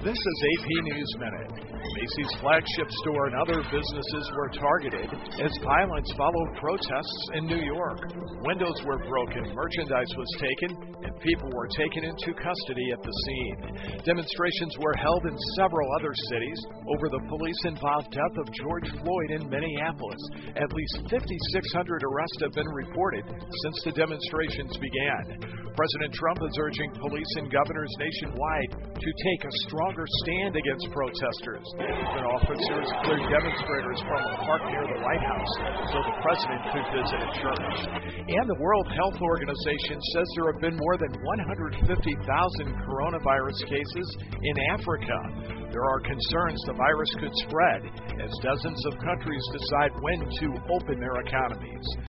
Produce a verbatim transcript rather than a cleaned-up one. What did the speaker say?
This is A P News Minute. Macy's flagship store and other businesses were targeted as violence followed protests in New York. Windows were broken, merchandise was taken, and people were taken into custody at the scene. Demonstrations were held in several other cities over the police-involved death of George Floyd in Minneapolis. At least fifty-six hundred arrests have been reported since the demonstrations began. President Trump is urging police and governors nationwide to take a stronger stand against protesters. Management officers cleared demonstrators from a park near the White House so the president could visit a church. And the World Health Organization says there have been more than one hundred fifty thousand coronavirus cases in Africa. There are concerns the virus could spread as dozens of countries decide when to open their economies.